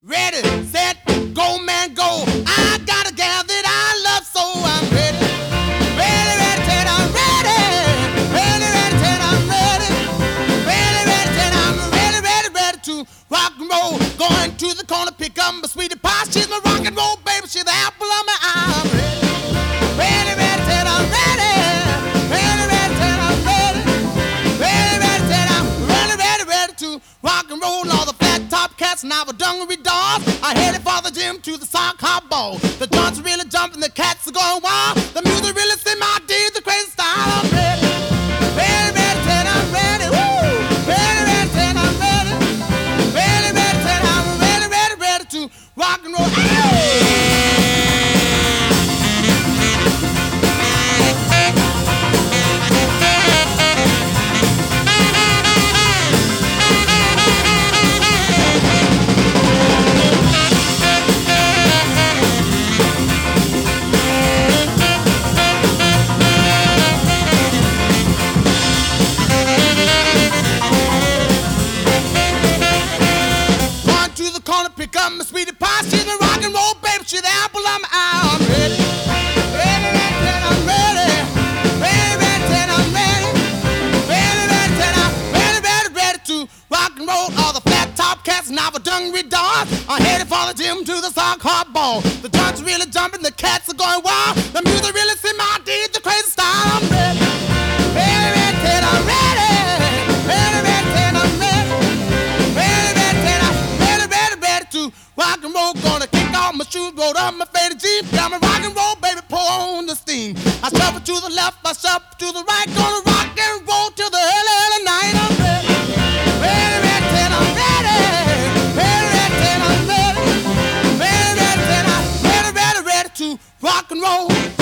Ready, set, go, man, go. I got a gal that I love, so I'm ready. Ready, ready, set, I'm ready. Ready, ready, set, I'm ready. Ready, ready, set, I'm ready, ready, ready to rock and roll. Going to the corner, pick up my sweetie pie. She's my rock and roll baby, she's the apple of my eye. I'm ready. Ready, ready, set, I'm ready. Ready, ready, set, I'm ready. Ready, ready, set, I'm ready, ready, ready to rock and roll. All the flat top cats and our dungaree dogs are headed for the gym to the sock hop ball. The joints are really jumping, the cats are going wild. The music really send my deed, the crazy style. I'm ready. Ready, ready, set, I'm ready. Woo! Ready, ready, set, I'm ready. Ready, ready, set, I'm ready, ready, ready to rock and roll. Pick up my sweetie pie, she's a rock and roll baby, she's the apple of my eye. I'm ready. Ready, ready, set, I'm ready. Ready, ready, set, I'm ready. Ready, ready, set, I'm ready, ready, ready to rock and roll. All the flat top cats and our dungaree dogs are headed for the gym to the sock hop ball. The joints are really jumping, the cats are going wild. The music really send my deed, the crazy style. I'm ready. Ready, ready, set, I'm ready. Ready, ready, set, I'm ready. Ready, ready, set, I'm ready, ready, ready to rock and roll. Gonna kick off my shoes, roll up my faded jeans. Got my rock and roll, baby, pour on the steam. I shuffle to the left, I shuffle to the right. Gonna rock and roll till the early, early night. I'm ready. Ready, ready, set, I'm ready. Ready, ready, set, I'm ready. Ready, ready, set, I'm ready, ready, ready to rock and roll.